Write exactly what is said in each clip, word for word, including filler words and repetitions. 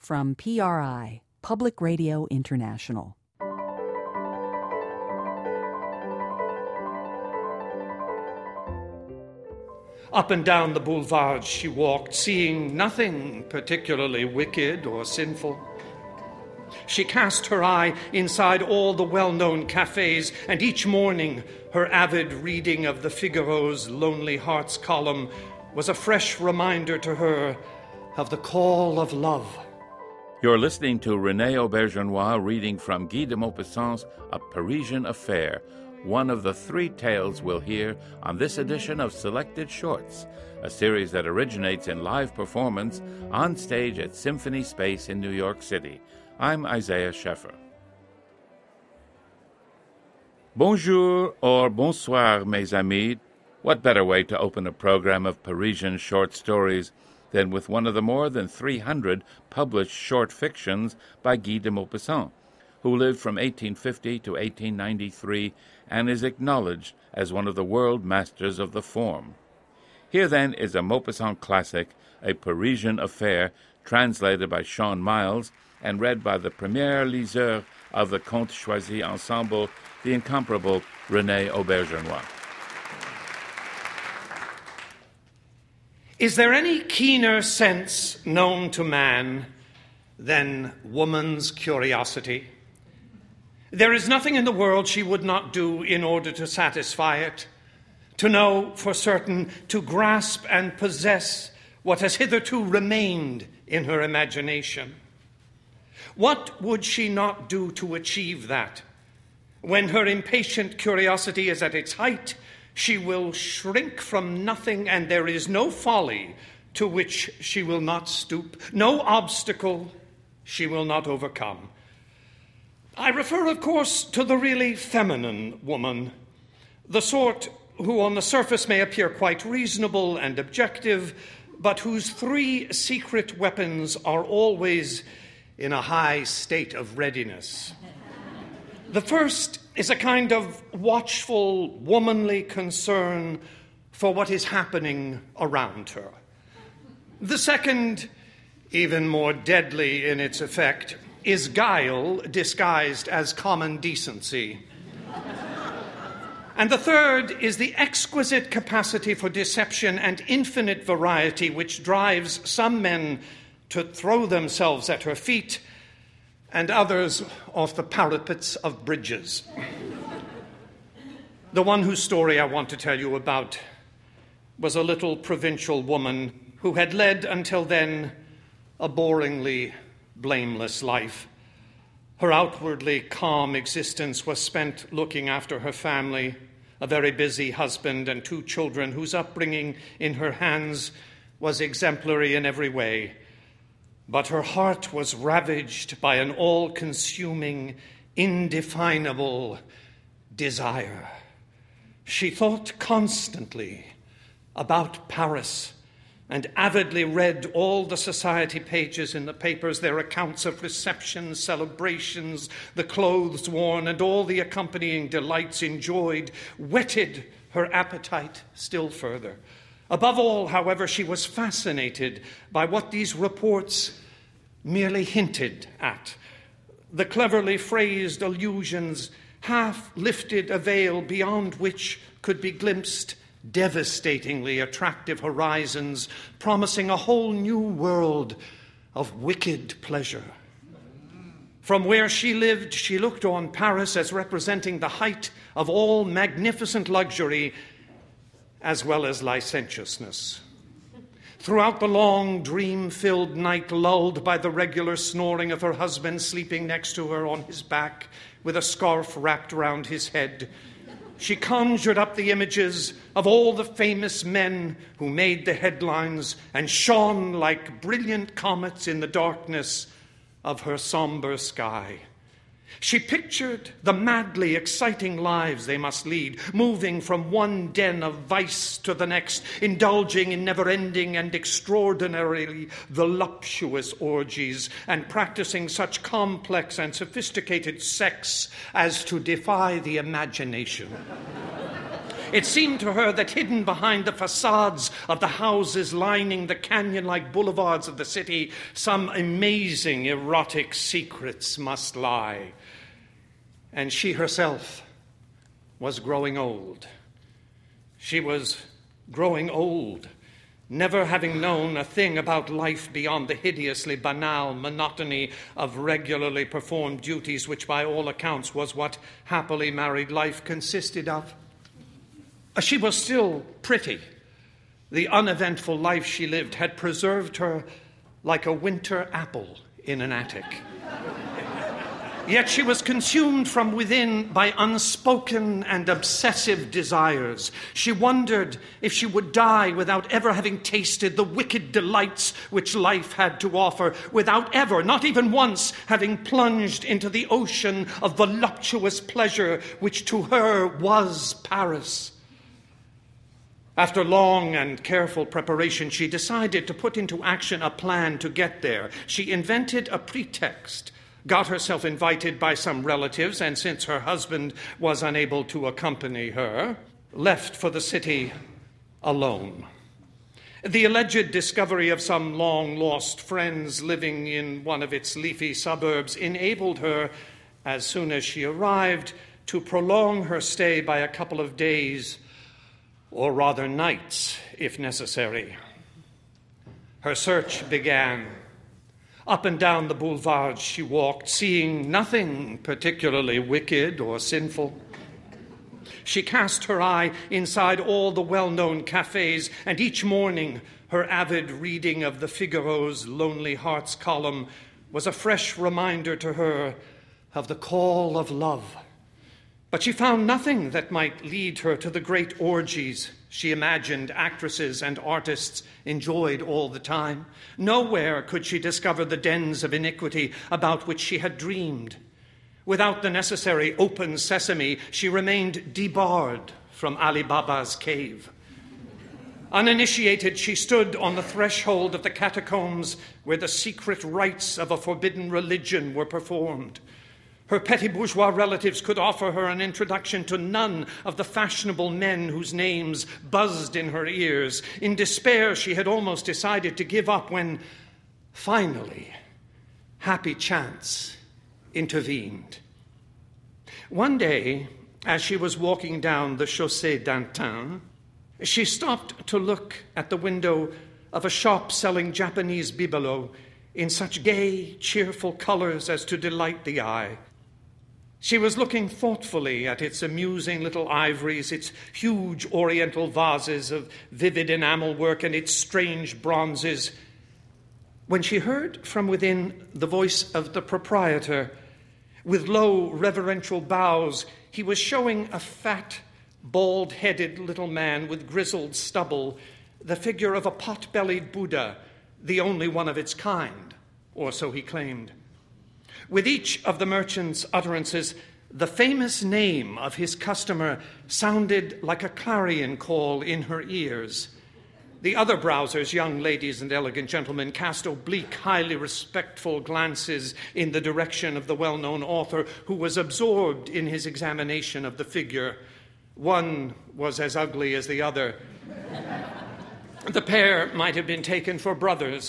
from P R I, Public Radio International. Up and down the boulevards she walked, seeing nothing particularly wicked or sinful. She cast her eye inside all the well-known cafes, and each morning her avid reading of the Figaro's Lonely Hearts column was a fresh reminder to her of the call of love. You're listening to René Auberjonois reading from Guy de Maupassant's A Parisian Affair, one of the three tales we'll hear on this edition of Selected Shorts, a series that originates in live performance on stage at Symphony Space in New York City. I'm Isaiah Scheffer. Bonjour or bonsoir, mes amis. What better way to open a program of Parisian short stories than with one of the more than three hundred published short fictions by Guy de Maupassant, who lived from eighteen fifty to eighteen ninety-three and is acknowledged as one of the world masters of the form. Here, then, is a Maupassant classic, A Parisian Affair, translated by Sean Miles and read by the premier liseur of the Contes Choisis Ensemble, the incomparable René Auberjonois. Is there any keener sense known to man than woman's curiosity? There is nothing in the world she would not do in order to satisfy it, to know for certain, to grasp and possess what has hitherto remained in her imagination. What would she not do to achieve that? When her impatient curiosity is at its height, she will shrink from nothing, and there is no folly to which she will not stoop, no obstacle she will not overcome. I refer, of course, to the really feminine woman, the sort who on the surface may appear quite reasonable and objective, but whose three secret weapons are always in a high state of readiness. The first is a kind of watchful, womanly concern for what is happening around her. The second, even more deadly in its effect, is guile disguised as common decency. And the third is the exquisite capacity for deception and infinite variety which drives some men to throw themselves at her feet and others off the parapets of bridges. The one whose story I want to tell you about was a little provincial woman who had led until then a boringly blameless life. Her outwardly calm existence was spent looking after her family, a very busy husband and two children whose upbringing in her hands was exemplary in every way. But her heart was ravaged by an all-consuming, indefinable desire. She thought constantly about Paris and avidly read all the society pages in the papers, their accounts of receptions, celebrations, the clothes worn, and all the accompanying delights enjoyed, whetted her appetite still further. Above all, however, she was fascinated by what these reports merely hinted at. The cleverly phrased allusions half lifted a veil beyond which could be glimpsed devastatingly attractive horizons, promising a whole new world of wicked pleasure. From where she lived, she looked on Paris as representing the height of all magnificent luxury as well as licentiousness. Throughout the long, dream-filled night, lulled by the regular snoring of her husband sleeping next to her on his back with a scarf wrapped around his head, she conjured up the images of all the famous men who made the headlines and shone like brilliant comets in the darkness of her somber sky. She pictured the madly exciting lives they must lead, moving from one den of vice to the next, indulging in never-ending and extraordinarily voluptuous orgies, and practicing such complex and sophisticated sex as to defy the imagination. It seemed to her that hidden behind the facades of the houses lining the canyon-like boulevards of the city, some amazing erotic secrets must lie. And she herself was growing old. She was growing old, never having known a thing about life beyond the hideously banal monotony of regularly performed duties, which by all accounts was what happily married life consisted of. She was still pretty. The uneventful life she lived had preserved her like a winter apple in an attic. Yet she was consumed from within by unspoken and obsessive desires. She wondered if she would die without ever having tasted the wicked delights which life had to offer, without ever, not even once, having plunged into the ocean of voluptuous pleasure which to her was Paris. After long and careful preparation, she decided to put into action a plan to get there. She invented a pretext, got herself invited by some relatives, and since her husband was unable to accompany her, left for the city alone. The alleged discovery of some long-lost friends living in one of its leafy suburbs enabled her, as soon as she arrived, to prolong her stay by a couple of days, or rather nights, if necessary. Her search began. Up and down the boulevards she walked, seeing nothing particularly wicked or sinful. She cast her eye inside all the well-known cafes, and each morning her avid reading of the Figaro's Lonely Hearts column was a fresh reminder to her of the call of love. But she found nothing that might lead her to the great orgies she imagined actresses and artists enjoyed all the time. Nowhere could she discover the dens of iniquity about which she had dreamed. Without the necessary open sesame, she remained debarred from Ali Baba's cave. Uninitiated, she stood on the threshold of the catacombs where the secret rites of a forbidden religion were performed. Her petty bourgeois relatives could offer her an introduction to none of the fashionable men whose names buzzed in her ears. In despair, she had almost decided to give up when, finally, happy chance intervened. One day, as she was walking down the Chaussée d'Antin, she stopped to look at the window of a shop selling Japanese bibelot in such gay, cheerful colors as to delight the eye. She was looking thoughtfully at its amusing little ivories, its huge oriental vases of vivid enamel work, and its strange bronzes, when she heard from within the voice of the proprietor. With low, reverential bows, he was showing a fat, bald-headed little man with grizzled stubble, the figure of a pot-bellied Buddha, the only one of its kind, or so he claimed. With each of the merchant's utterances, the famous name of his customer sounded like a clarion call in her ears. The other browsers, young ladies and elegant gentlemen, cast oblique, highly respectful glances in the direction of the well-known author, who was absorbed in his examination of the figure. One was as ugly as the other. The pair might have been taken for brothers.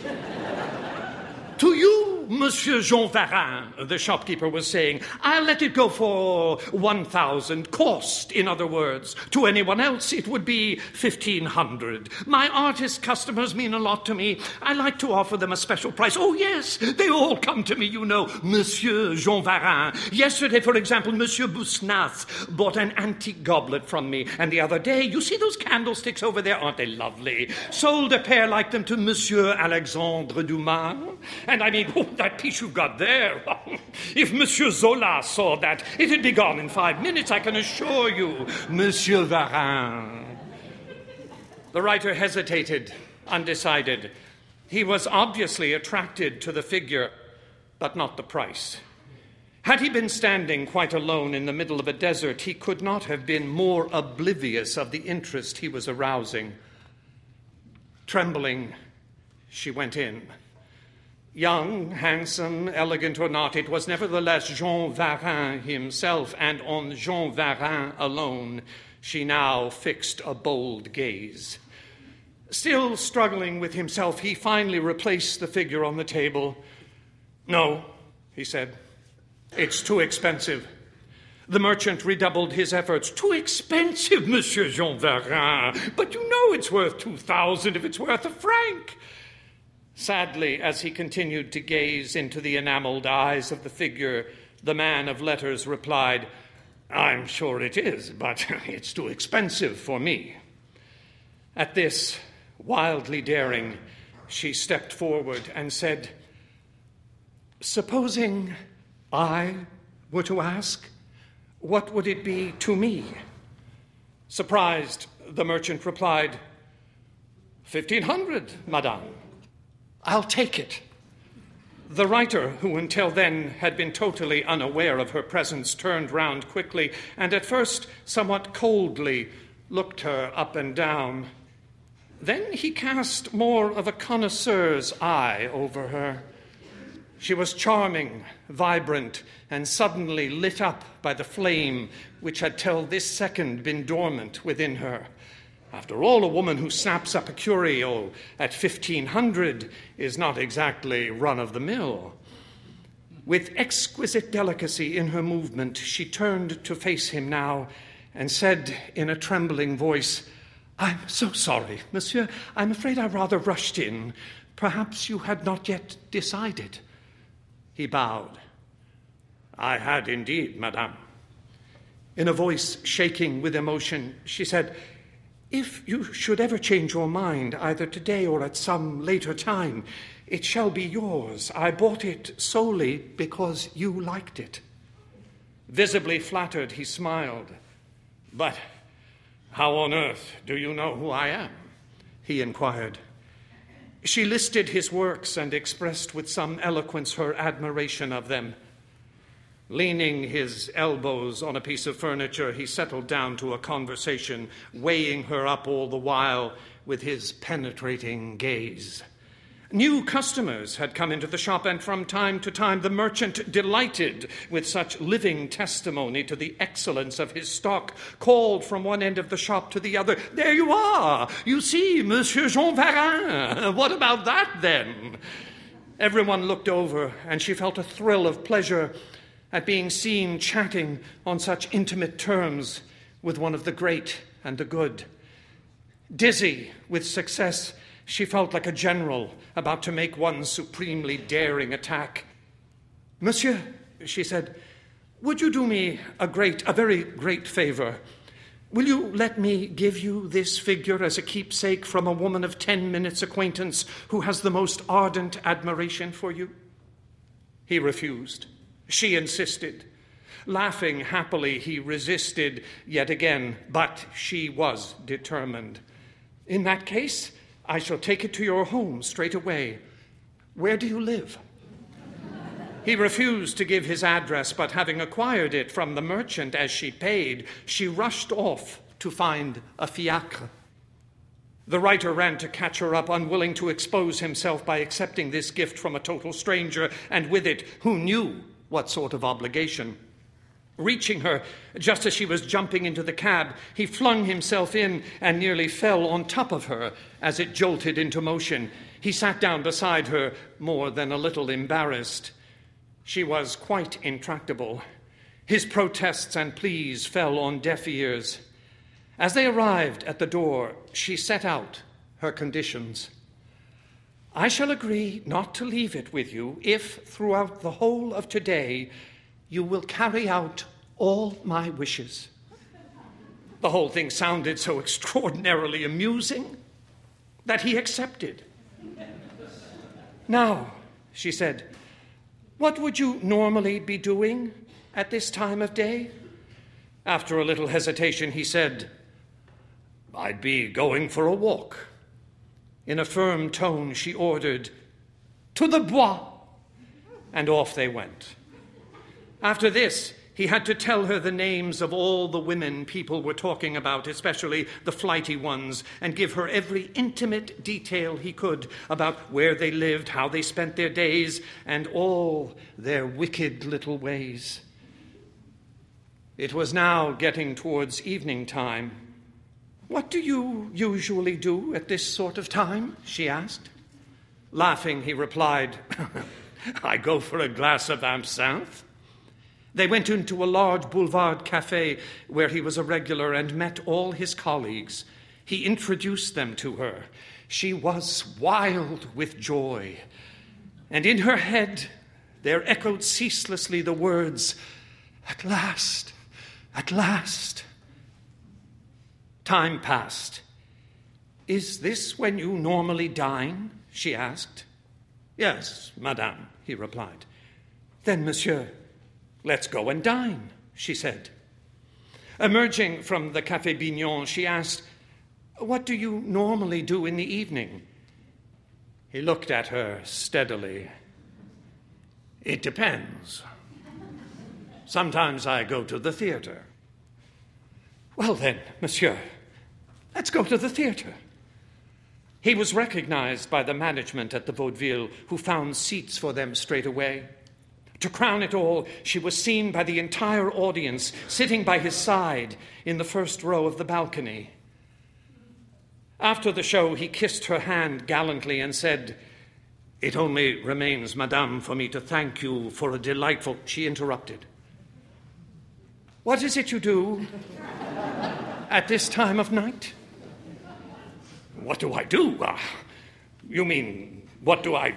To you, Monsieur Jean Varin, the shopkeeper was saying, I'll let it go for one thousand, cost, in other words. To anyone else, it would be fifteen hundred. My artist customers mean a lot to me. I like to offer them a special price. Oh, yes, they all come to me, you know, Monsieur Jean Varin. Yesterday, for example, Monsieur Bousnas bought an antique goblet from me, and the other day, you see those candlesticks over there? Aren't they lovely? Sold a pair like them to Monsieur Alexandre Dumas. And I mean, oh, that piece you've got there. If Monsieur Zola saw that, it'd be gone in five minutes, I can assure you, Monsieur Varin. The writer hesitated, undecided. He was obviously attracted to the figure, but not the price. Had he been standing quite alone in the middle of a desert, he could not have been more oblivious of the interest he was arousing. Trembling, she went in. Young, handsome, elegant or not, it was nevertheless Jean Varin himself, and on Jean Varin alone She now fixed a bold gaze. Still struggling with himself, he finally replaced the figure on the table. "No," he said, "it's too expensive." The merchant redoubled his efforts. "Too expensive, Monsieur Jean Varin, but you know it's worth two thousand if it's worth a franc." Sadly, as he continued to gaze into the enameled eyes of the figure, the man of letters replied, "I'm sure it is, but it's too expensive for me." At this, wildly daring, she stepped forward and said, "Supposing I were to ask, what would it be to me?" Surprised, the merchant replied, Fifteen hundred, madame. I'll take it." The writer, who until then had been totally unaware of her presence, turned round quickly and at first somewhat coldly looked her up and down. Then he cast more of a connoisseur's eye over her. She was charming, vibrant, and suddenly lit up by the flame which had till this second been dormant within her. After all, a woman who snaps up a curio at fifteen hundred is not exactly run-of-the-mill. With exquisite delicacy in her movement, she turned to face him now and said in a trembling voice, "I'm so sorry, monsieur. I'm afraid I rather rushed in. Perhaps you had not yet decided." He bowed. "I had indeed, madame." In a voice shaking with emotion, she said, "If you should ever change your mind, either today or at some later time, it shall be yours. I bought it solely because you liked it." Visibly flattered, he smiled. "But how on earth do you know who I am?" he inquired. She listed his works and expressed with some eloquence her admiration of them. Leaning his elbows on a piece of furniture, he settled down to a conversation, weighing her up all the while with his penetrating gaze. New customers had come into the shop, and from time to time the merchant, delighted with such living testimony to the excellence of his stock, called from one end of the shop to the other, "There you are! You see, Monsieur Jean Varin! What about that, then?" Everyone looked over, and she felt a thrill of pleasure at being seen chatting on such intimate terms with one of the great and the good. Dizzy with success, she felt like a general about to make one supremely daring attack. "Monsieur," she said, "would you do me a great, a very great favor? Will you let me give you this figure as a keepsake from a woman of ten minutes' acquaintance who has the most ardent admiration for you?" He refused. She insisted. Laughing happily, he resisted yet again, but she was determined. "In that case, I shall take it to your home straight away. Where do you live?" He refused to give his address, but having acquired it from the merchant as she paid, she rushed off to find a fiacre. The writer ran to catch her up, unwilling to expose himself by accepting this gift from a total stranger, and with it, who knew what sort of obligation. Reaching her just as she was jumping into the cab, he flung himself in and nearly fell on top of her as it jolted into motion. He sat down beside her, more than a little embarrassed. She was quite intractable. His protests and pleas fell on deaf ears. As they arrived at the door, she set out her conditions. "I shall agree not to leave it with you if, throughout the whole of today, you will carry out all my wishes." The whole thing sounded so extraordinarily amusing that he accepted. "Now," she said, "what would you normally be doing at this time of day?" After a little hesitation, he said, "I'd be going for a walk." In a firm tone, she ordered, "To the Bois!" And off they went. After this, he had to tell her the names of all the women people were talking about, especially the flighty ones, and give her every intimate detail he could about where they lived, how they spent their days, and all their wicked little ways. It was now getting towards evening time. "What do you usually do at this sort of time?" she asked. Laughing, he replied, "I go for a glass of absinthe." They went into a large boulevard cafe where he was a regular and met all his colleagues. He introduced them to her. She was wild with joy, and in her head there echoed ceaselessly the words, "At last, at last." Time passed. "Is this when you normally dine?" she asked. "Yes, madame," he replied. "Then, monsieur, let's go and dine," she said. Emerging from the Café Bignon, she asked, "What do you normally do in the evening?" He looked at her steadily. "It depends. Sometimes I go to the theater." "Well then, monsieur, let's go to the theater." He was recognized by the management at the Vaudeville, who found seats for them straight away. To crown it all, she was seen by the entire audience, sitting by his side in the first row of the balcony. After the show, he kissed her hand gallantly and said, "It only remains, madame, for me to thank you for a delightful..." She interrupted. "What is it you do at this time of night?" "What do I do? Uh, you mean, what do I...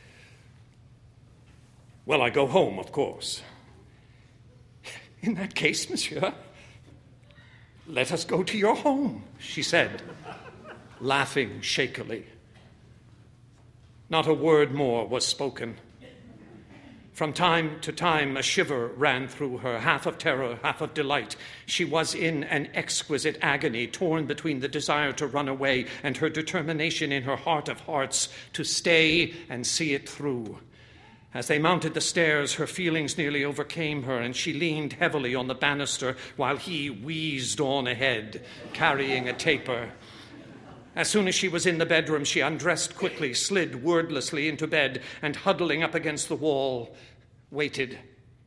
Well, I go home, of course." "In that case, monsieur, let us go to your home," she said, laughing shakily. Not a word more was spoken. From time to time, a shiver ran through her, half of terror, half of delight. She was in an exquisite agony, torn between the desire to run away and her determination in her heart of hearts to stay and see it through. As they mounted the stairs, her feelings nearly overcame her, and she leaned heavily on the banister while he wheezed on ahead, carrying a taper. As soon as she was in the bedroom, she undressed quickly, slid wordlessly into bed, and huddling up against the wall, waited.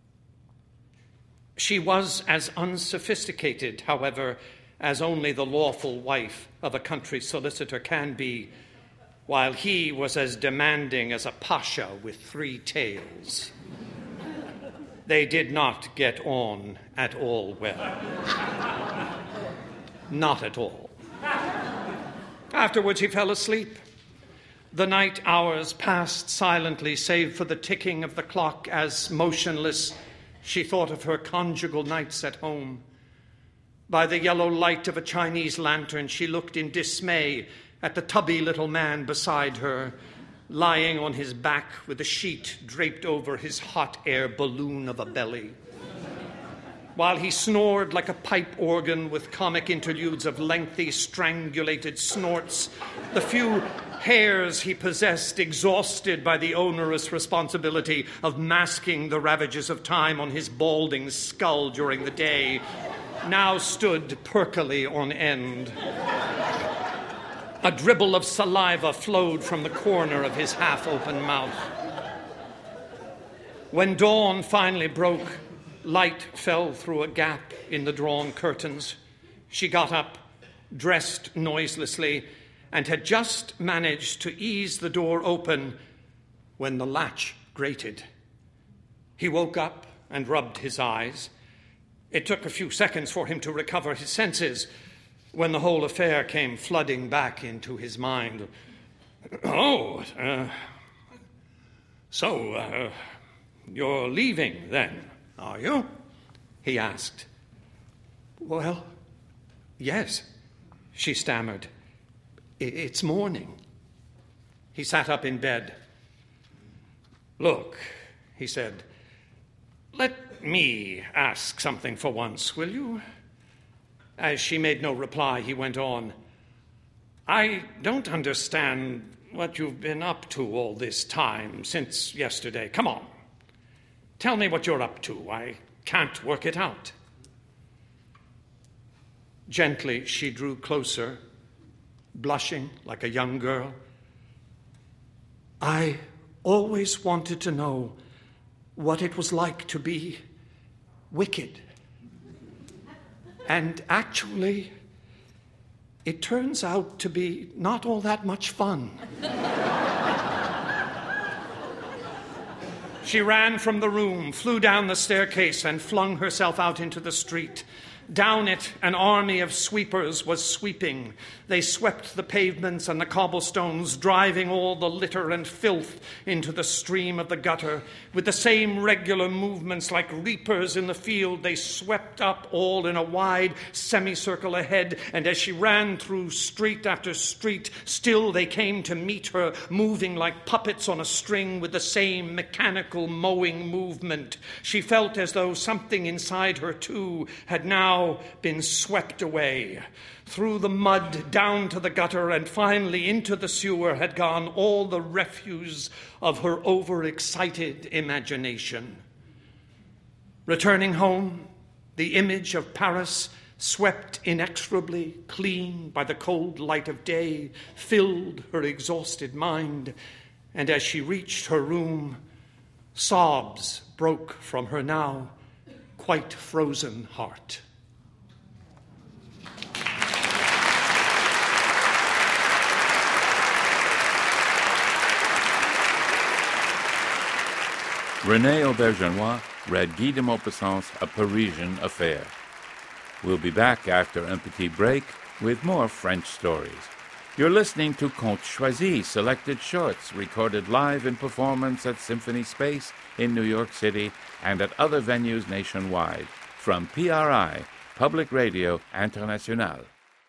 She was as unsophisticated, however, as only the lawful wife of a country solicitor can be, while he was as demanding as a pasha with three tails. They did not get on at all well. Not at all. Afterwards, he fell asleep. The night hours passed silently, save for the ticking of the clock as, motionless, she thought of her conjugal nights at home. By the yellow light of a Chinese lantern, she looked in dismay at the tubby little man beside her, lying on his back with a sheet draped over his hot air balloon of a belly. While he snored like a pipe organ with comic interludes of lengthy, strangulated snorts, the few hairs he possessed, exhausted by the onerous responsibility of masking the ravages of time on his balding skull during the day, now stood perkily on end. A dribble of saliva flowed from the corner of his half-open mouth. When dawn finally broke, light fell through a gap in the drawn curtains. She got up, dressed noiselessly, and had just managed to ease the door open when the latch grated. He woke up and rubbed his eyes. It took a few seconds for him to recover his senses when the whole affair came flooding back into his mind. "Oh, uh, so, uh, you're leaving then, are you?" he asked. "Well, yes," she stammered. "It's morning." He sat up in bed. "Look," he said, "let me ask something for once, will you?" As she made no reply, he went on, "I don't understand what you've been up to all this time since yesterday. Come on. Tell me what you're up to. I can't work it out." Gently, she drew closer, blushing like a young girl. "I always wanted to know what it was like to be wicked." And actually, it turns out to be not all that much fun. She ran from the room, flew down the staircase, and flung herself out into the street. Down it, an army of sweepers was sweeping. They swept the pavements and the cobblestones, driving all the litter and filth into the stream of the gutter. With the same regular movements like reapers in the field, they swept up all in a wide semicircle ahead, and as she ran through street after street, still they came to meet her, moving like puppets on a string with the same mechanical mowing movement. She felt as though something inside her, too, had now been swept away. Through the mud, down to the gutter, and finally into the sewer had gone all the refuse of her overexcited imagination. Returning home, the image of Paris, swept inexorably clean by the cold light of day, filled her exhausted mind, and as she reached her room, sobs broke from her now quite frozen heart. René Auberjonois read Guy de Maupassant's A Parisian Affair. We'll be back after un petit break with more French stories. You're listening to Contes Choisis, selected shorts recorded live in performance at Symphony Space in New York City and at other venues nationwide. From P R I, Public Radio Internationale.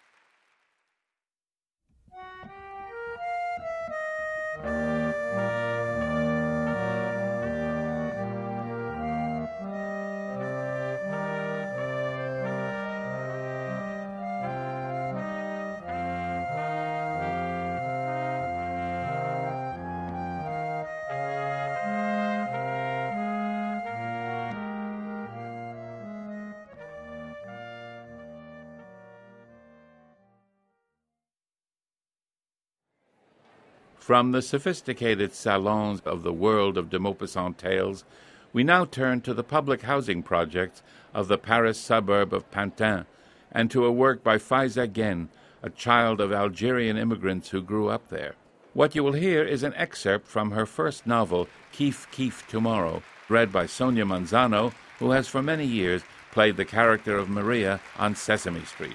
From the sophisticated salons of the world of de Maupassant tales, we now turn to the public housing projects of the Paris suburb of Pantin, and to a work by Faiza Guène, a child of Algerian immigrants who grew up there. What you will hear is an excerpt from her first novel, Kif Kif Tomorrow, read by Sonia Manzano, who has for many years played the character of Maria on Sesame Street.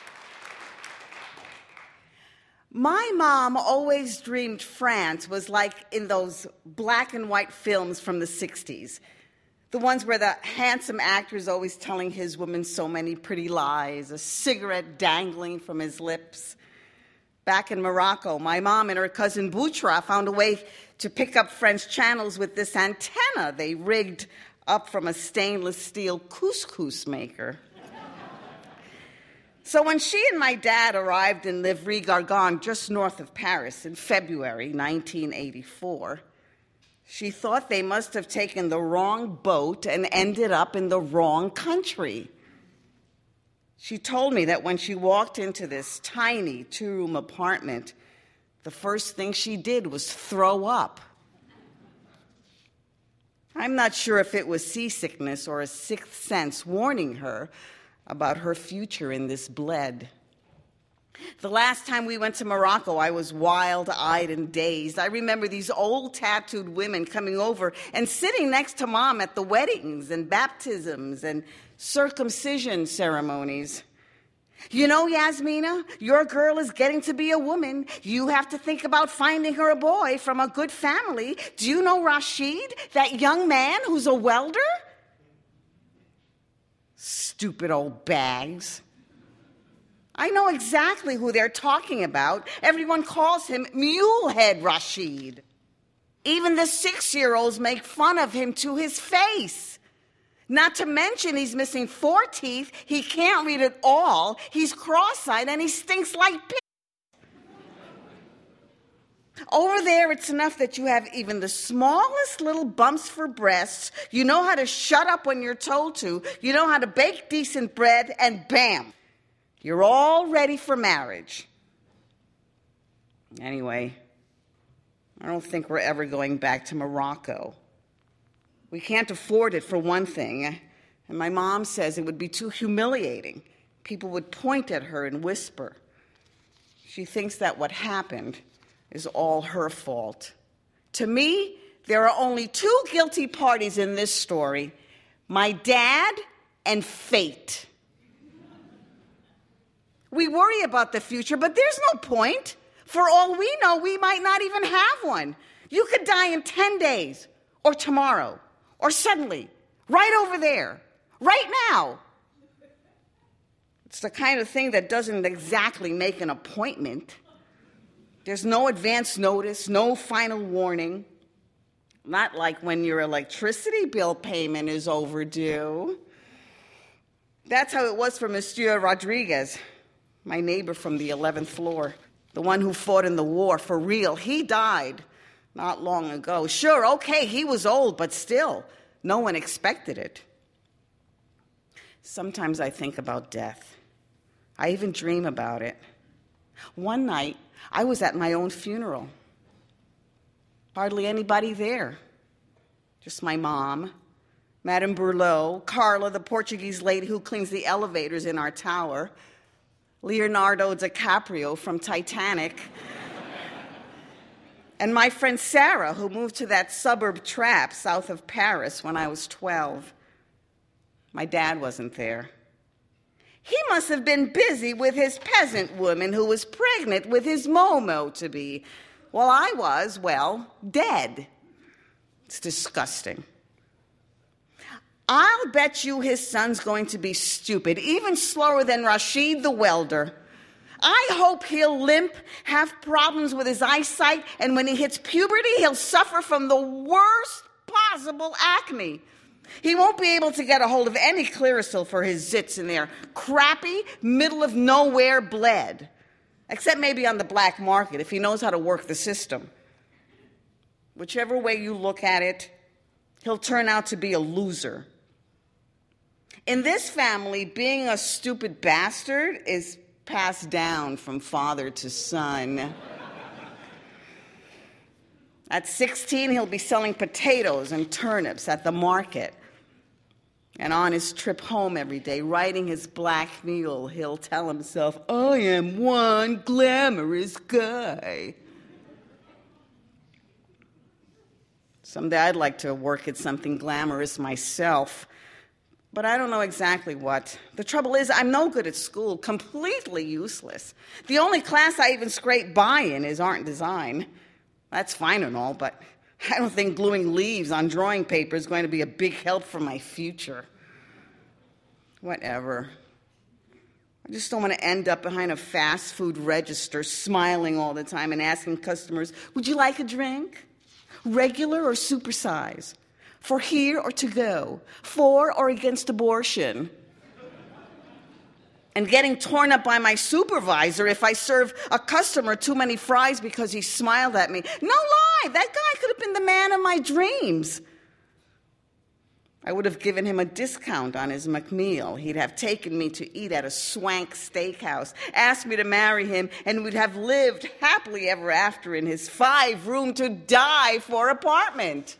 My mom always dreamed France was like in those black and white films from the sixties. The ones where the handsome actor is always telling his woman so many pretty lies, a cigarette dangling from his lips. Back in Morocco, my mom and her cousin Boutra found a way to pick up French channels with this antenna they rigged up from a stainless steel couscous maker. So when she and my dad arrived in Livry-Gargan, just north of Paris, in February nineteen eighty-four, she thought they must have taken the wrong boat and ended up in the wrong country. She told me that when she walked into this tiny two-room apartment, the first thing she did was throw up. I'm not sure if it was seasickness or a sixth sense warning her about her future in this bled. The last time we went to Morocco, I was wild-eyed and dazed. I remember these old tattooed women coming over and sitting next to Mom at the weddings and baptisms and circumcision ceremonies. You know, Yasmina, your girl is getting to be a woman. You have to think about finding her a boy from a good family. Do you know Rashid, that young man who's a welder? Stupid old bags. I know exactly who they're talking about. Everyone calls him Mulehead Rashid. Even the six-year-olds make fun of him to his face. Not to mention he's missing four teeth, he can't read at all, he's cross-eyed, and he stinks like piss. Over there, it's enough that you have even the smallest little bumps for breasts. You know how to shut up when you're told to. You know how to bake decent bread, and bam, you're all ready for marriage. Anyway, I don't think we're ever going back to Morocco. We can't afford it, for one thing, and my mom says it would be too humiliating. People would point at her and whisper. She thinks that what happened is all her fault. To me, there are only two guilty parties in this story: my dad and fate. We worry about the future, but there's no point. For all we know, we might not even have one. You could die in ten days, or tomorrow, or suddenly, right over there, right now. It's the kind of thing that doesn't exactly make an appointment. There's no advance notice, no final warning. Not like when your electricity bill payment is overdue. That's how it was for Monsieur Rodriguez, my neighbor from the eleventh floor, the one who fought in the war for real. He died not long ago. Sure, okay, he was old, but still, no one expected it. Sometimes I think about death. I even dream about it. One night, I was at my own funeral. Hardly anybody there. Just my mom, Madame Burlot, Carla, the Portuguese lady who cleans the elevators in our tower, Leonardo DiCaprio from Titanic, and my friend Sarah, who moved to that suburb Trappes south of Paris when I was twelve. My dad wasn't there. He must have been busy with his peasant woman who was pregnant with his Momo-to-be, while I was, well, dead. It's disgusting. I'll bet you his son's going to be stupid, even slower than Rashid the welder. I hope he'll limp, have problems with his eyesight, and when he hits puberty, he'll suffer from the worst possible acne. He won't be able to get a hold of any Clearasil for his zits in their crappy, middle-of-nowhere bled, except maybe on the black market if he knows how to work the system. Whichever way you look at it, he'll turn out to be a loser. In this family, being a stupid bastard is passed down from father to son. At sixteen, he'll be selling potatoes and turnips at the market. And on his trip home every day, riding his black mule, he'll tell himself, I am one glamorous guy. Someday I'd like to work at something glamorous myself, but I don't know exactly what. The trouble is, I'm no good at school, completely useless. The only class I even scrape by in is art and design. That's fine and all, but I don't think gluing leaves on drawing paper is going to be a big help for my future. Whatever. I just don't want to end up behind a fast food register smiling all the time and asking customers, would you like a drink? Regular or supersize? For here or to go? For or against abortion? And getting torn up by my supervisor if I serve a customer too many fries because he smiled at me. No lie, that guy could have been the man of my dreams. I would have given him a discount on his McMeal. He'd have taken me to eat at a swank steakhouse, asked me to marry him, and we'd have lived happily ever after in his five-room-to-die-for apartment.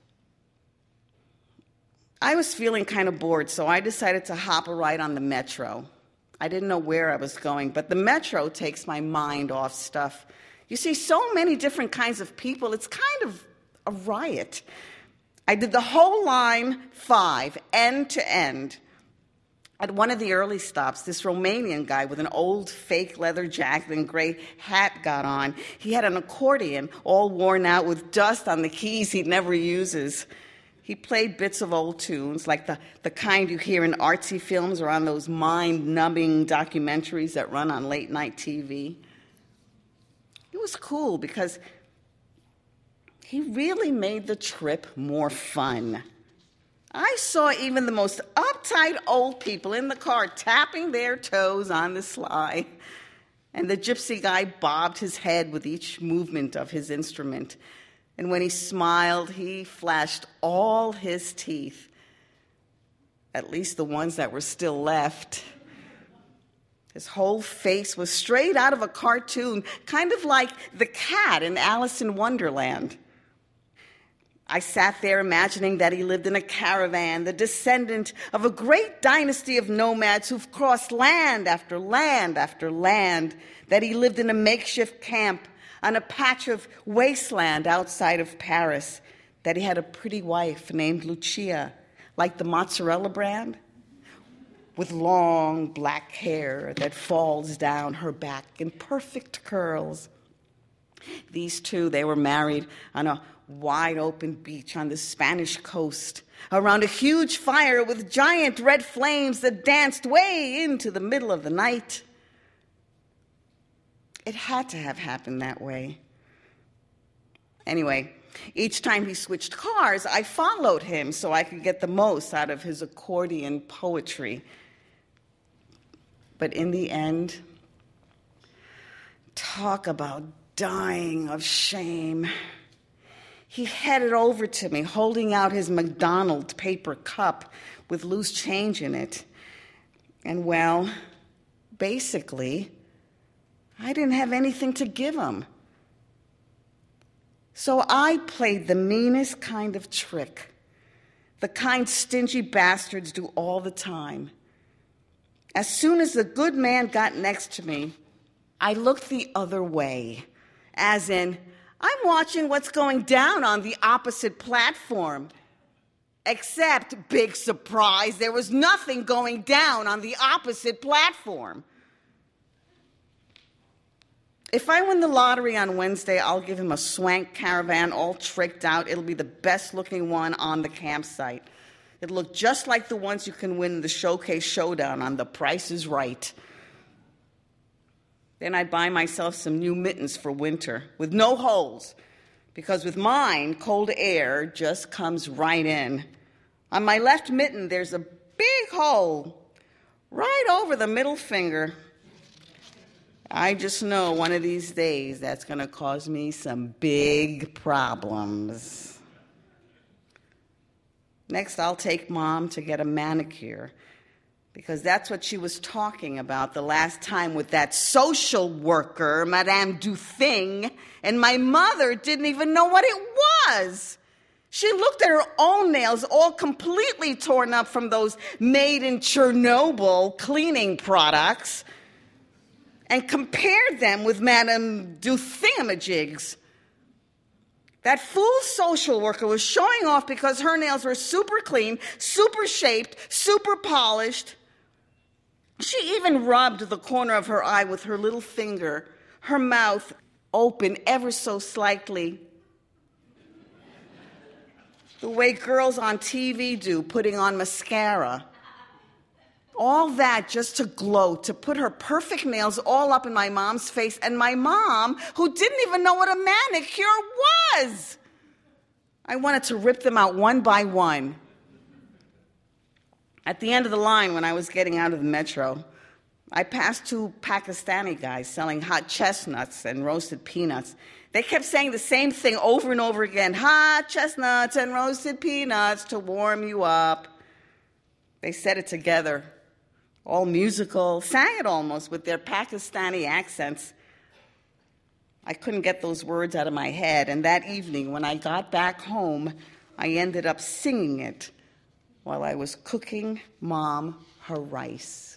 I was feeling kind of bored, so I decided to hop a ride on the metro. I didn't know where I was going, but the metro takes my mind off stuff. You see so many different kinds of people, it's kind of a riot. I did the whole line five, end to end. At one of the early stops, this Romanian guy with an old fake leather jacket and gray hat got on. He had an accordion all worn out with dust on the keys he never uses. He played bits of old tunes, like the, the kind you hear in artsy films or on those mind-numbing documentaries that run on late-night T V. It was cool because he really made the trip more fun. I saw even the most uptight old people in the car tapping their toes on the sly, and the gypsy guy bobbed his head with each movement of his instrument. And when he smiled, he flashed all his teeth, at least the ones that were still left. His whole face was straight out of a cartoon, kind of like the cat in Alice in Wonderland. I sat there imagining that he lived in a caravan, the descendant of a great dynasty of nomads who've crossed land after land after land, that he lived in a makeshift camp on a patch of wasteland outside of Paris, that he had a pretty wife named Lucia, like the mozzarella brand, with long black hair that falls down her back in perfect curls. These two, they were married on a wide-open beach on the Spanish coast, around a huge fire with giant red flames that danced way into the middle of the night. It had to have happened that way. Anyway, each time he switched cars, I followed him so I could get the most out of his accordion poetry. But in the end, talk about dying of shame. He headed over to me, holding out his McDonald's paper cup with loose change in it. And, well, basically, I didn't have anything to give him. So I played the meanest kind of trick, the kind stingy bastards do all the time. As soon as the good man got next to me, I looked the other way, as in, I'm watching what's going down on the opposite platform. Except, big surprise, there was nothing going down on the opposite platform. If I win the lottery on Wednesday, I'll give him a swank caravan all tricked out. It'll be the best-looking one on the campsite. It'll look just like the ones you can win in the Showcase Showdown on The Price is Right. Then I'd buy myself some new mittens for winter with no holes, because with mine, cold air just comes right in. On my left mitten, there's a big hole right over the middle finger. I just know one of these days that's going to cause me some big problems. Next, I'll take Mom to get a manicure, because that's what she was talking about the last time with that social worker, Madame Duthing, and my mother didn't even know what it was. She looked at her own nails, all completely torn up from those made in Chernobyl cleaning products, and compared them with Madame Duthingamajigs. That fool social worker was showing off because her nails were super clean, super shaped, super polished. She even rubbed the corner of her eye with her little finger, her mouth open ever so slightly. The way girls on T V do, putting on mascara. All that just to gloat, to put her perfect nails all up in my mom's face, and my mom, who didn't even know what a manicure was. I wanted to rip them out one by one. At the end of the line, when I was getting out of the metro, I passed two Pakistani guys selling hot chestnuts and roasted peanuts. They kept saying the same thing over and over again, hot chestnuts and roasted peanuts to warm you up. They said it together, all musical, sang it almost with their Pakistani accents. I couldn't get those words out of my head, and that evening when I got back home, I ended up singing it while I was cooking Mom her rice.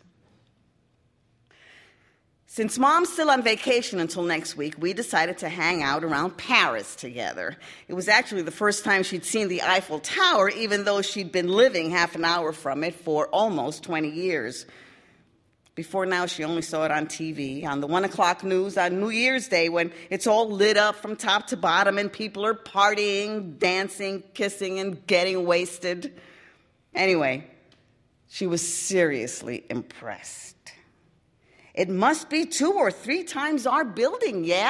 Since Mom's still on vacation until next week, we decided to hang out around Paris together. It was actually the first time she'd seen the Eiffel Tower, even though she'd been living half an hour from it for almost twenty years. Before now, she only saw it on T V, on the one o'clock news on New Year's Day, when it's all lit up from top to bottom and people are partying, dancing, kissing, and getting wasted. Anyway, she was seriously impressed. It must be two or three times our building, yeah?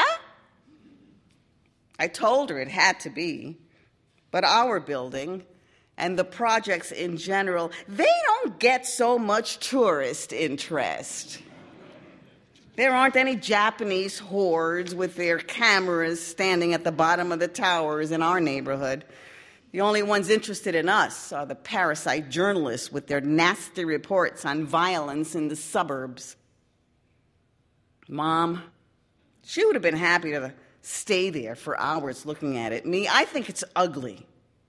I told her it had to be. But our building and the projects in general, they don't get so much tourist interest. There aren't any Japanese hordes with their cameras standing at the bottom of the towers in our neighborhood. The only ones interested in us are the parasite journalists with their nasty reports on violence in the suburbs. Mom, she would have been happy to stay there for hours looking at it. Me, I think it's ugly.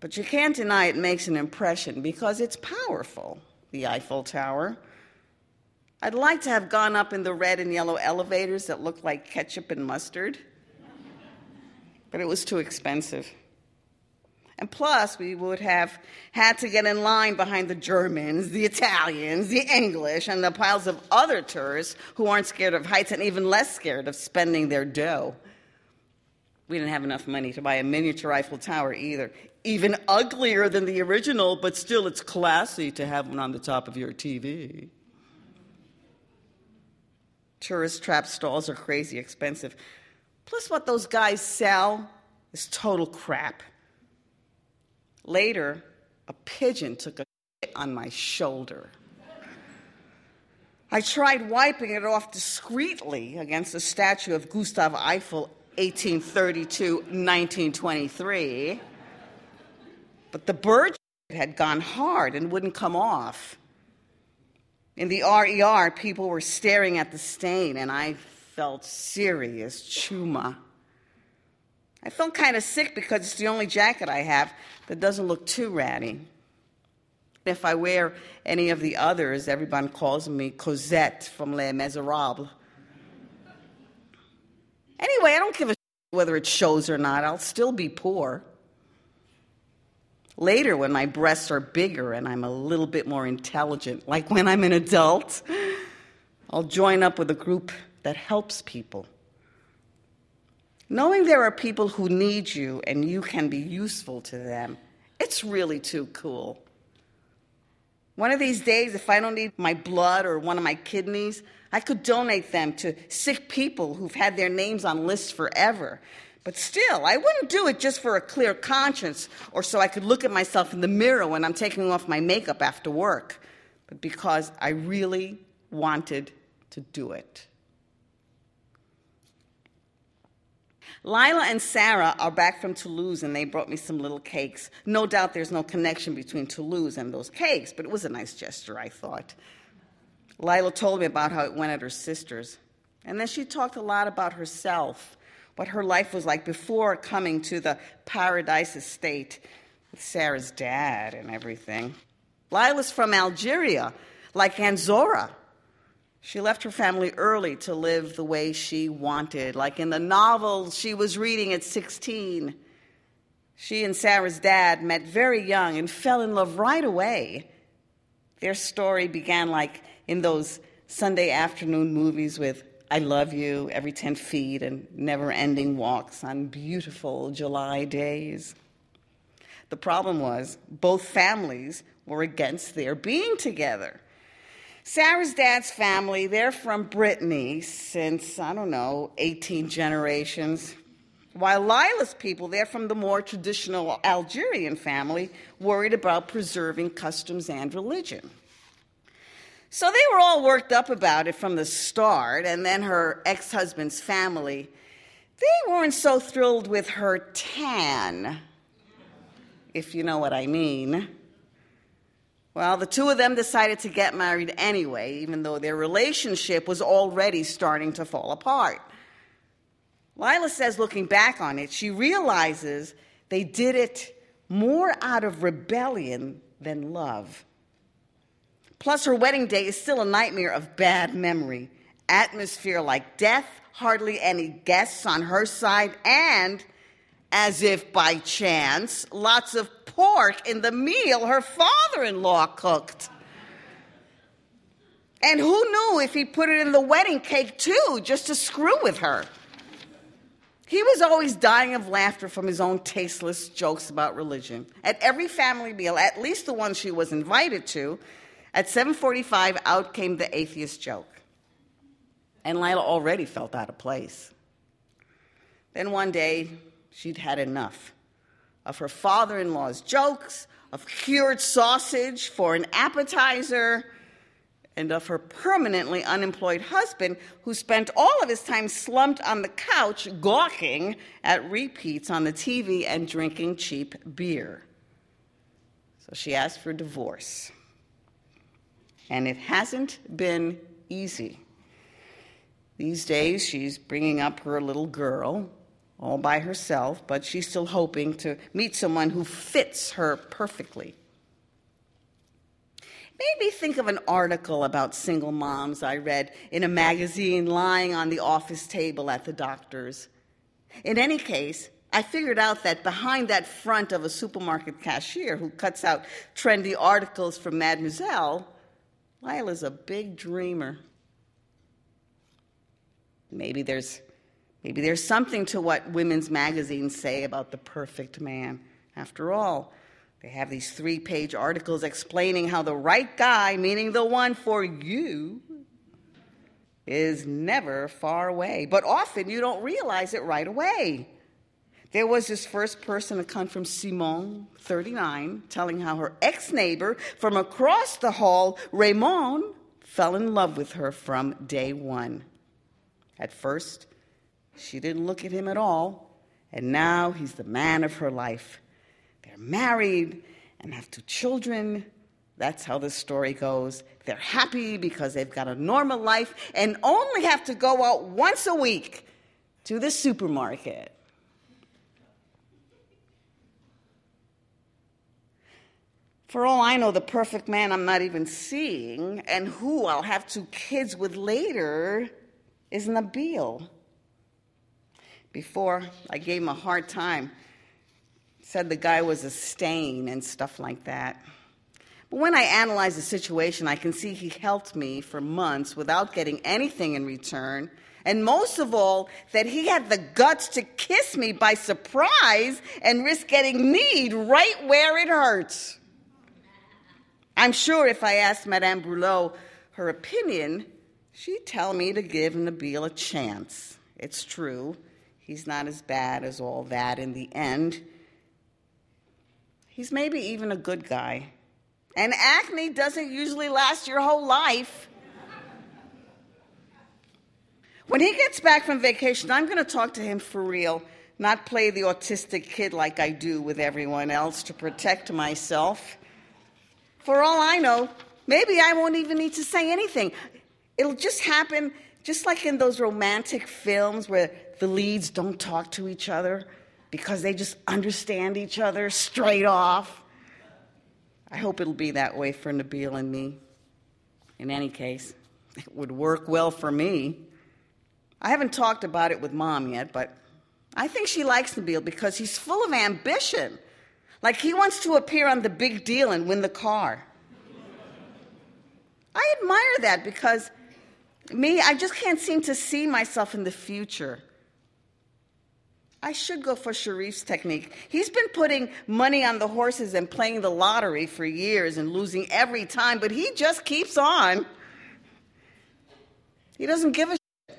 But you can't deny it makes an impression because it's powerful, the Eiffel Tower. I'd like to have gone up in the red and yellow elevators that look like ketchup and mustard, but it was too expensive. And plus, we would have had to get in line behind the Germans, the Italians, the English, and the piles of other tourists who aren't scared of heights and even less scared of spending their dough. We didn't have enough money to buy a miniature Eiffel Tower either. Even uglier than the original, but still it's classy to have one on the top of your T V. Tourist trap stalls are crazy expensive. Plus, what those guys sell is total crap. Later, a pigeon took a shit on my shoulder. I tried wiping it off discreetly against the statue of Gustav Eiffel, eighteen thirty-two to nineteen twenty-three, but the bird had gone hard and wouldn't come off. In the R E R, people were staring at the stain, and I felt serious chuma. I felt kind of sick because it's the only jacket I have that doesn't look too ratty. If I wear any of the others, everyone calls me Cosette from Les Miserables. Anyway, I don't give a shit whether it shows or not. I'll still be poor. Later, when my breasts are bigger and I'm a little bit more intelligent, like when I'm an adult, I'll join up with a group that helps people. Knowing there are people who need you and you can be useful to them, it's really too cool. One of these days, if I don't need my blood or one of my kidneys, I could donate them to sick people who've had their names on lists forever. But still, I wouldn't do it just for a clear conscience or so I could look at myself in the mirror when I'm taking off my makeup after work, but because I really wanted to do it. Lila and Sarah are back from Toulouse, and they brought me some little cakes. No doubt there's no connection between Toulouse and those cakes, but it was a nice gesture, I thought. Lila told me about how it went at her sister's, and then she talked a lot about herself, what her life was like before coming to the Paradise Estate with Sarah's dad and everything. Lila's from Algeria, like Aunt Zora. She left her family early to live the way she wanted, like in the novel she was reading at sixteen. She and Sarah's dad met very young and fell in love right away. Their story began like in those Sunday afternoon movies with I Love You every ten feet and never-ending walks on beautiful July days. The problem was both families were against their being together. Sarah's dad's family, they're from Brittany since, I don't know, eighteen generations. While Lila's people, they're from the more traditional Algerian family, worried about preserving customs and religion. So they were all worked up about it from the start, and then her ex-husband's family, they weren't so thrilled with her tan, if you know what I mean. Well, the two of them decided to get married anyway, even though their relationship was already starting to fall apart. Lila says, looking back on it, she realizes they did it more out of rebellion than love. Plus, her wedding day is still a nightmare of bad memory. Atmosphere like death, hardly any guests on her side, and, as if by chance, lots of pork in the meal her father-in-law cooked. And who knew if he put it in the wedding cake, too, just to screw with her? He was always dying of laughter from his own tasteless jokes about religion. At every family meal, at least the one she was invited to, at seven forty-five, out came the atheist joke. And Lila already felt out of place. Then one day, she'd had enough of her father-in-law's jokes, of cured sausage for an appetizer, and of her permanently unemployed husband who spent all of his time slumped on the couch gawking at repeats on the T V and drinking cheap beer. So she asked for divorce. And it hasn't been easy. These days, she's bringing up her little girl, all by herself, but she's still hoping to meet someone who fits her perfectly. Made me think of an article about single moms I read in a magazine lying on the office table at the doctor's. In any case, I figured out that behind that front of a supermarket cashier who cuts out trendy articles from Mademoiselle, Lila's a big dreamer. Maybe there's, maybe there's something to what women's magazines say about the perfect man. After all, they have these three-page articles explaining how the right guy, meaning the one for you, is never far away. But often you don't realize it right away. There was this first person to come from Simone, thirty-nine, telling how her ex-neighbor from across the hall, Raymond, fell in love with her from day one. At first, she didn't look at him at all, and now he's the man of her life. They're married and have two children. That's how the story goes. They're happy because they've got a normal life and only have to go out once a week to the supermarket. For all I know, the perfect man I'm not even seeing and who I'll have two kids with later is Nabil. Before, I gave him a hard time. Said the guy was a stain and stuff like that. But when I analyze the situation, I can see he helped me for months without getting anything in return. And most of all, that he had the guts to kiss me by surprise and risk getting kneed right where it hurts. I'm sure if I asked Madame Brulot her opinion, she'd tell me to give Nabil a chance. It's true. He's not as bad as all that in the end. He's maybe even a good guy. And acne doesn't usually last your whole life. When he gets back from vacation, I'm going to talk to him for real, not play the autistic kid like I do with everyone else to protect myself. For all I know, maybe I won't even need to say anything. It'll just happen just like in those romantic films where the leads don't talk to each other because they just understand each other straight off. I hope it'll be that way for Nabil and me. In any case, it would work well for me. I haven't talked about it with Mom yet, but I think she likes Nabil because he's full of ambition. Like he wants to appear on The Big Deal and win the car. I admire that because me, I just can't seem to see myself in the future. I should go for Sharif's technique. He's been putting money on the horses and playing the lottery for years and losing every time, but he just keeps on. He doesn't give a shit.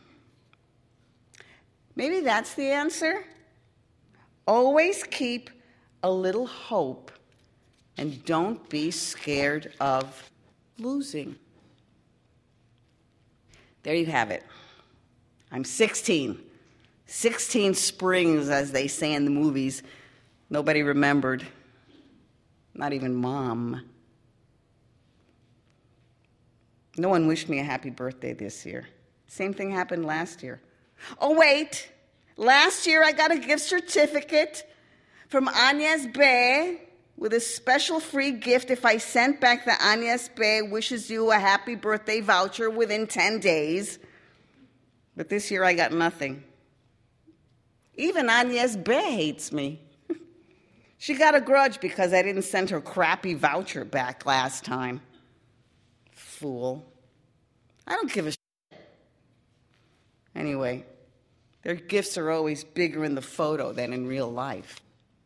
Maybe that's the answer. Always keep a little hope and don't be scared of losing. There you have it. I'm sixteen. sixteen springs, as they say in the movies. Nobody remembered. Not even Mom. No one wished me a happy birthday this year. Same thing happened last year. Oh, wait. Last year I got a gift certificate from Agnes B with a special free gift if I sent back the Agnes B wishes you a happy birthday voucher within ten days. But this year I got nothing. Even Agnes B hates me. She got a grudge because I didn't send her crappy voucher back last time. Fool. I don't give a shit. Anyway, their gifts are always bigger in the photo than in real life.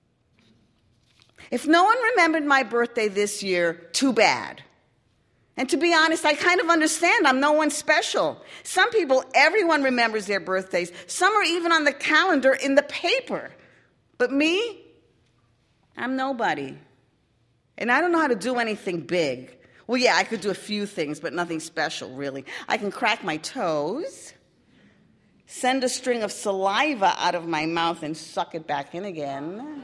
If no one remembered my birthday this year, too bad. And to be honest, I kind of understand. I'm no one special. Some people, everyone remembers their birthdays. Some are even on the calendar in the paper. But me, I'm nobody. And I don't know how to do anything big. Well, yeah, I could do a few things, but nothing special, really. I can crack my toes, send a string of saliva out of my mouth and suck it back in again,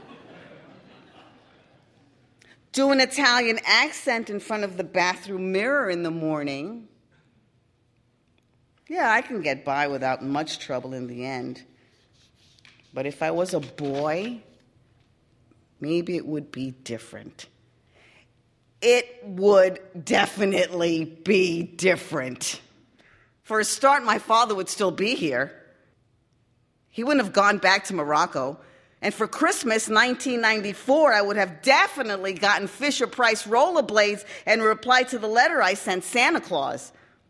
do an Italian accent in front of the bathroom mirror in the morning. Yeah, I can get by without much trouble in the end. But if I was a boy, maybe it would be different. It would definitely be different. For a start, my father would still be here. He wouldn't have gone back to Morocco. And for Christmas nineteen ninety-four, I would have definitely gotten Fisher-Price rollerblades and replied to the letter I sent Santa Claus.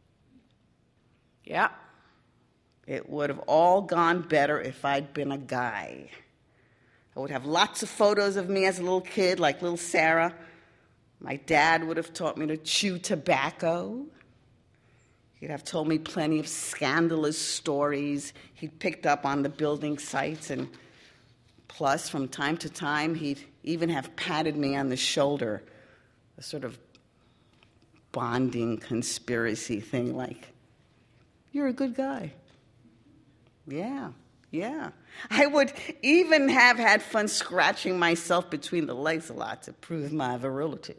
Yeah, it would have all gone better if I'd been a guy. I would have lots of photos of me as a little kid, like little Sarah. My dad would have taught me to chew tobacco. He'd have told me plenty of scandalous stories he'd picked up on the building sites, and plus, from time to time, he'd even have patted me on the shoulder, a sort of bonding conspiracy thing like, "You're a good guy." Yeah, yeah. I would even have had fun scratching myself between the legs a lot to prove my virility.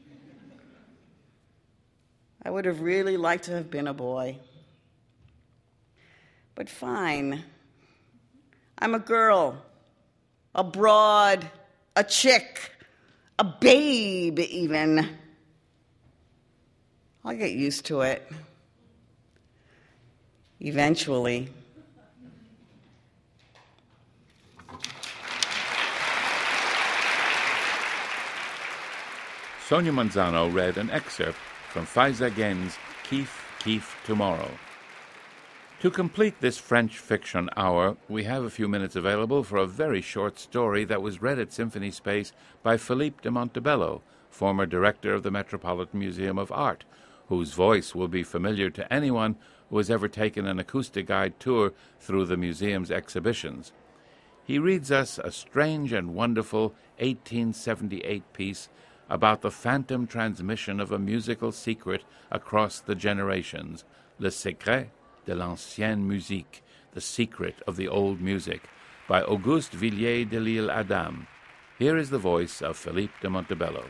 I would have really liked to have been a boy. But fine. I'm a girl, a broad, a chick, a babe even. I'll get used to it. Eventually. Sonia Manzano read an excerpt from Faiza Gen's Kif Kif Tomorrow. To complete this French fiction hour, we have a few minutes available for a very short story that was read at Symphony Space by Philippe de Montebello, former director of the Metropolitan Museum of Art, whose voice will be familiar to anyone who has ever taken an acoustic guide tour through the museum's exhibitions. He reads us a strange and wonderful eighteen seventy-eight piece about the phantom transmission of a musical secret across the generations, Le Secret de l'Ancienne Musique, The Secret of the Old Music, by Auguste Villiers de l'Isle Adam. Here is the voice of Philippe de Montebello.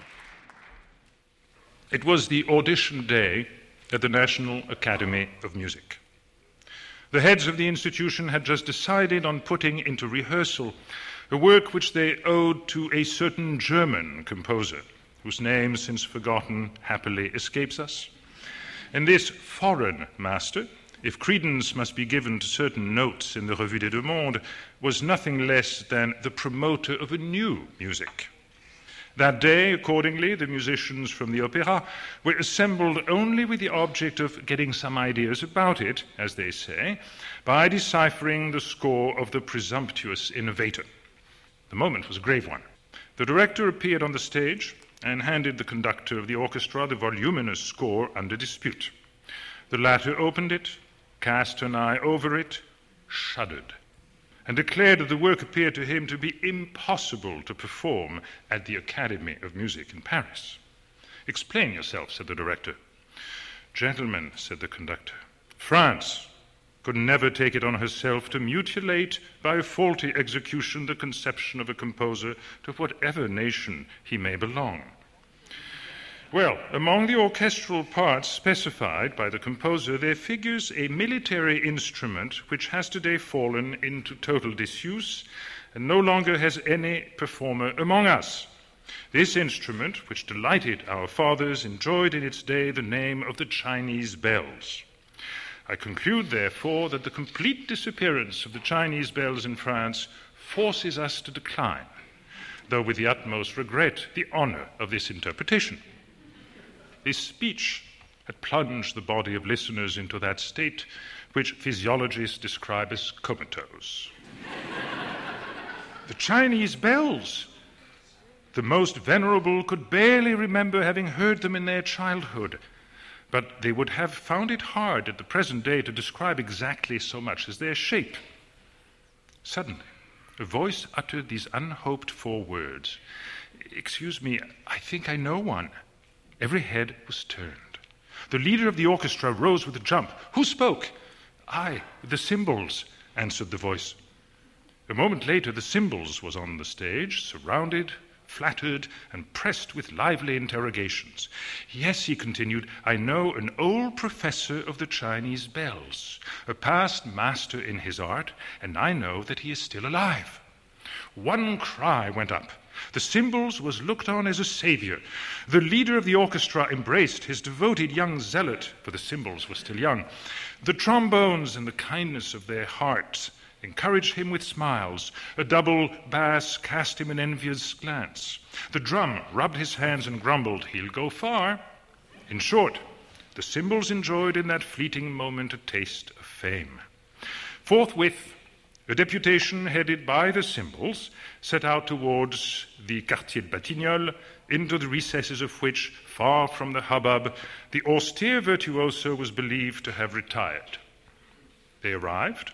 It was the audition day at the National Academy of Music. The heads of the institution had just decided on putting into rehearsal a work which they owed to a certain German composer, whose name, since forgotten, happily escapes us. And this foreign master, if credence must be given to certain notes in the Revue des Deux Mondes, was nothing less than the promoter of a new music. That day, accordingly, the musicians from the opera were assembled only with the object of getting some ideas about it, as they say, by deciphering the score of the presumptuous innovator. The moment was a grave one. The director appeared on the stage and handed the conductor of the orchestra the voluminous score under dispute. The latter opened it, cast an eye over it, shuddered, and declared that the work appeared to him to be impossible to perform at the Academy of Music in Paris. "Explain yourself," said the director. "Gentlemen," said the conductor, "France could never take it on herself to mutilate by a faulty execution the conception of a composer to whatever nation he may belong. Well, among the orchestral parts specified by the composer, there figures a military instrument which has today fallen into total disuse and no longer has any performer among us. This instrument, which delighted our fathers, enjoyed in its day the name of the Chinese bells. I conclude, therefore, that the complete disappearance of the Chinese bells in France forces us to decline, though with the utmost regret, the honor of this interpretation." This speech had plunged the body of listeners into that state which physiologists describe as comatose. The Chinese bells! The most venerable could barely remember having heard them in their childhood, but they would have found it hard at the present day to describe exactly so much as their shape. Suddenly, a voice uttered these unhoped for words. "Excuse me, I think I know one." Every head was turned. The leader of the orchestra rose with a jump. "Who spoke?" "I, the cymbals," answered the voice. A moment later, the cymbals was on the stage, surrounded, flattered and pressed with lively interrogations. Yes, he continued, I know an old professor of the Chinese bells, a past master in his art, and I know that he is still alive. One cry went up. The cymbals was looked on as a savior. The leader of the orchestra embraced his devoted young zealot, for the cymbals were still young. The trombones, in the kindness of their hearts, encouraged him with smiles. A double bass cast him an envious glance. The drum rubbed his hands and grumbled, he'll go far. In short, the cymbals enjoyed in that fleeting moment a taste of fame. Forthwith, a deputation headed by the cymbals set out towards the Quartier de Batignolles, into the recesses of which, far from the hubbub, the austere virtuoso was believed to have retired. They arrived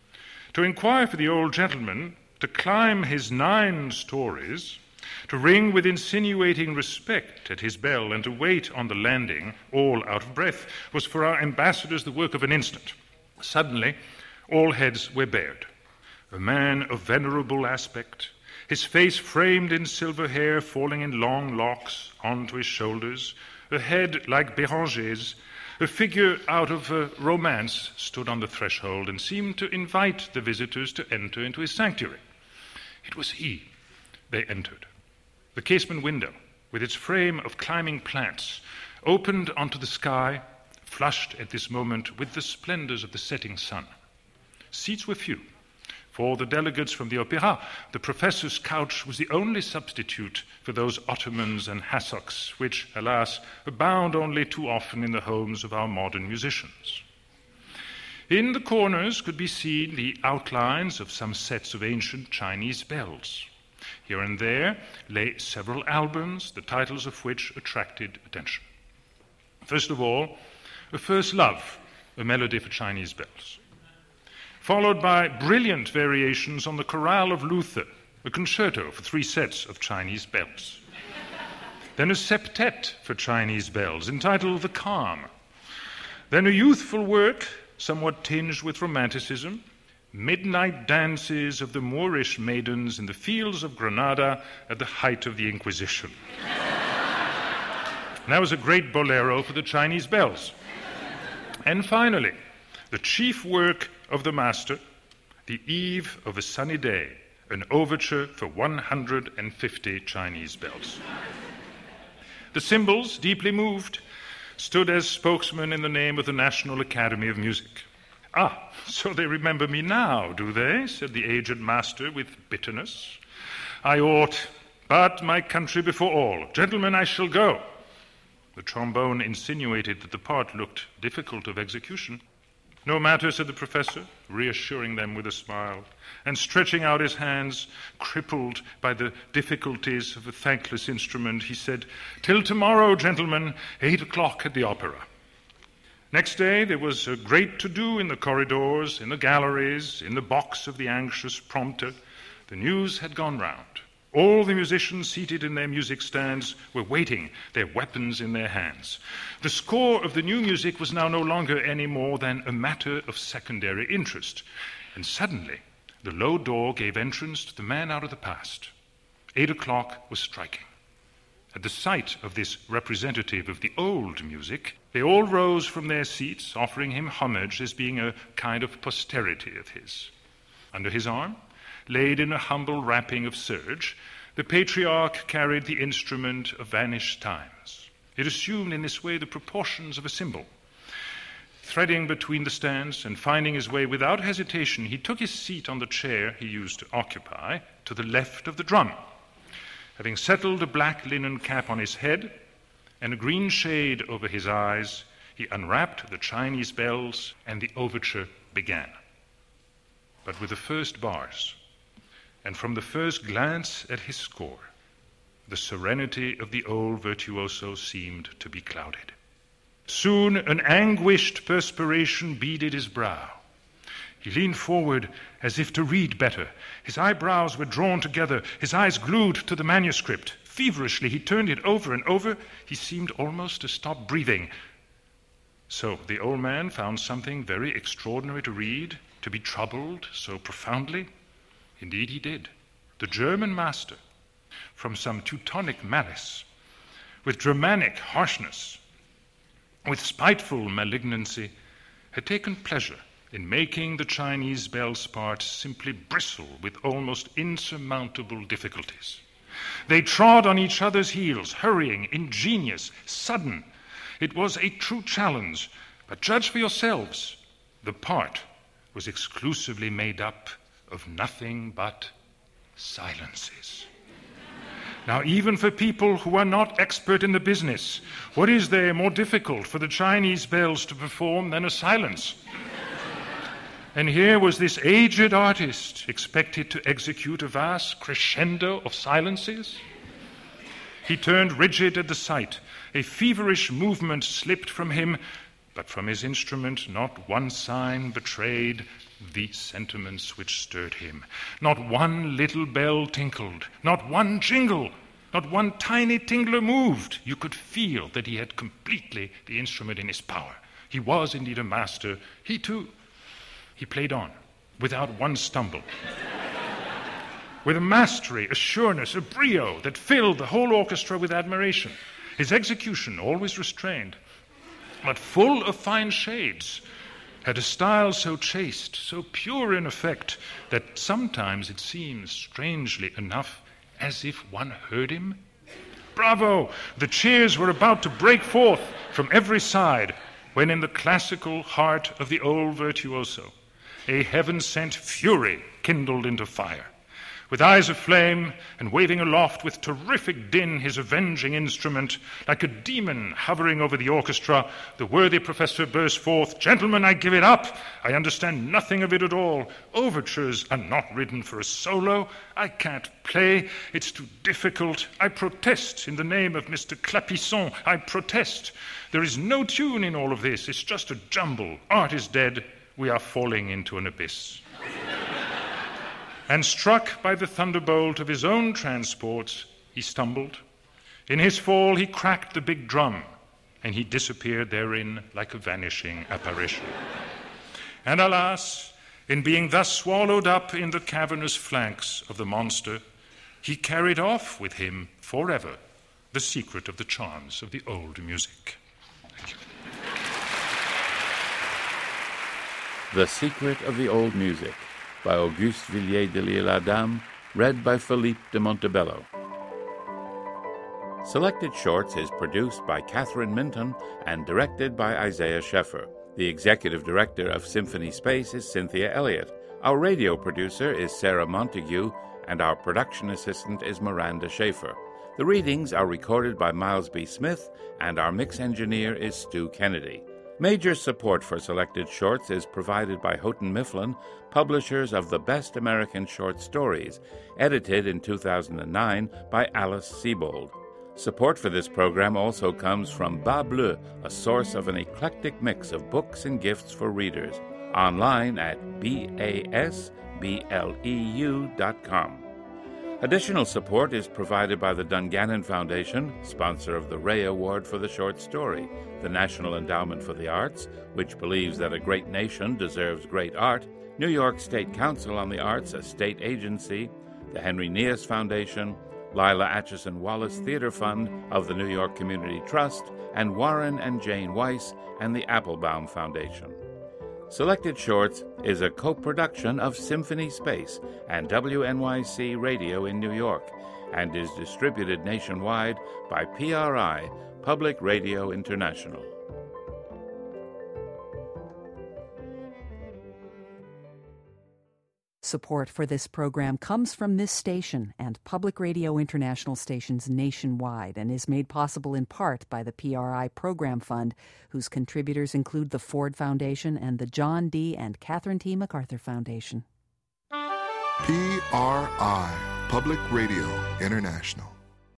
to inquire for the old gentleman, to climb his nine stories, to ring with insinuating respect at his bell, and to wait on the landing, all out of breath, was for our ambassadors the work of an instant. Suddenly, all heads were bared. A man of venerable aspect, his face framed in silver hair falling in long locks onto his shoulders, a head like Béranger's, a figure out of a romance stood on the threshold and seemed to invite the visitors to enter into his sanctuary. It was he. They entered. The casement window, with its frame of climbing plants, opened onto the sky, flushed at this moment with the splendors of the setting sun. Seats were few. For the delegates from the Opéra, the professor's couch was the only substitute for those ottomans and hassocks which, alas, abound only too often in the homes of our modern musicians. In the corners could be seen the outlines of some sets of ancient Chinese bells. Here and there lay several albums, the titles of which attracted attention. First of all, A First Love, a melody for Chinese bells, followed by brilliant variations on the Chorale of Luther, a concerto for three sets of Chinese bells. Then a septet for Chinese bells, entitled The Calm. Then a youthful work, somewhat tinged with romanticism, Midnight Dances of the Moorish Maidens in the Fields of Granada at the height of the Inquisition. And that was a great bolero for the Chinese bells. And finally, the chief work of the master, The Eve of a Sunny Day, an overture for one hundred fifty Chinese bells. The cymbals, deeply moved, stood as spokesmen in the name of the National Academy of Music. Ah, so they remember me now, do they? Said the aged master with bitterness. I ought, but my country before all. Gentlemen, I shall go. The trombone insinuated that the part looked difficult of execution. No matter, said the professor, reassuring them with a smile, and stretching out his hands, crippled by the difficulties of a thankless instrument, he said, till tomorrow, gentlemen, eight o'clock at the opera. Next day there was a great to-do in the corridors, in the galleries, in the box of the anxious prompter. The news had gone round. All the musicians seated in their music stands were waiting, their weapons in their hands. The score of the new music was now no longer any more than a matter of secondary interest. And suddenly, the low door gave entrance to the man out of the past. Eight o'clock was striking. At the sight of this representative of the old music, they all rose from their seats, offering him homage as being a kind of posterity of his. Under his arm, laid in a humble wrapping of serge, the patriarch carried the instrument of vanished times. It assumed in this way the proportions of a cymbal. Threading between the stands and finding his way without hesitation, he took his seat on the chair he used to occupy to the left of the drum. Having settled a black linen cap on his head and a green shade over his eyes, he unwrapped the Chinese bells and the overture began. But with the first bars, and from the first glance at his score, the serenity of the old virtuoso seemed to be clouded. Soon an anguished perspiration beaded his brow. He leaned forward as if to read better. His eyebrows were drawn together, his eyes glued to the manuscript. Feverishly he turned it over and over. He seemed almost to stop breathing. So the old man found something very extraordinary to read, to be troubled so profoundly. Indeed he did. The German master, from some Teutonic malice, with Germanic harshness, with spiteful malignancy, had taken pleasure in making the Chinese bells' part simply bristle with almost insurmountable difficulties. They trod on each other's heels, hurrying, ingenious, sudden. It was a true challenge, but judge for yourselves. The part was exclusively made up of nothing but silences. Now, even for people who are not expert in the business, what is there more difficult for the Chinese bells to perform than a silence? And here was this aged artist expected to execute a vast crescendo of silences. He turned rigid at the sight. A feverish movement slipped from him, but from his instrument not one sign betrayed the sentiments which stirred him. Not one little bell tinkled, not one jingle, not one tiny tingler moved. You could feel that he had completely the instrument in his power. He was indeed a master. He too. He played on, without one stumble, with a mastery, a sureness, a brio that filled the whole orchestra with admiration. His execution, always restrained, but full of fine shades, had a style so chaste, so pure in effect, that sometimes it seems, strangely enough, as if one heard him. Bravo! The cheers were about to break forth from every side, when in the classical heart of the old virtuoso, a heaven-sent fury kindled into fire. With eyes of flame and waving aloft with terrific din his avenging instrument, like a demon hovering over the orchestra, the worthy professor burst forth, "Gentlemen, I give it up. I understand nothing of it at all. Overtures are not written for a solo. I can't play. It's too difficult. I protest in the name of Mister Clapisson. I protest. There is no tune in all of this. It's just a jumble. Art is dead. We are falling into an abyss." And struck by the thunderbolt of his own transports, he stumbled. In his fall, he cracked the big drum, and he disappeared therein like a vanishing apparition. And alas, in being thus swallowed up in the cavernous flanks of the monster, he carried off with him forever the secret of the charms of the old music. Thank you. The Secret of the Old Music by Auguste Villiers de l'Isle-Adam, read by Philippe de Montebello. Selected Shorts is produced by Catherine Minton and directed by Isaiah Sheffer. The executive director of Symphony Space is Cynthia Elliott. Our radio producer is Sarah Montague, and our production assistant is Miranda Schaefer. The readings are recorded by Miles B. Smith, and our mix engineer is Stu Kennedy. Major support for Selected Shorts is provided by Houghton Mifflin, publishers of the Best American Short Stories, edited in two thousand nine by Alice Sebold. Support for this program also comes from Bas Bleu, a source of an eclectic mix of books and gifts for readers, online at b a s b l e u dot com. Additional support is provided by the Dungannon Foundation, sponsor of the Ray Award for the Short Story, the National Endowment for the Arts, which believes that a great nation deserves great art, New York State Council on the Arts, a state agency, the Henry Nias Foundation, Lila Atchison Wallace Theater Fund of the New York Community Trust, and Warren and Jane Weiss and the Applebaum Foundation. Selected Shorts is a co-production of Symphony Space and W N Y C Radio in New York and is distributed nationwide by P R I, Public Radio International. Support for this program comes from this station and Public Radio International stations nationwide and is made possible in part by the P R I Program Fund, whose contributors include the Ford Foundation and the John D. and Catherine T. MacArthur Foundation. P R I, Public Radio International.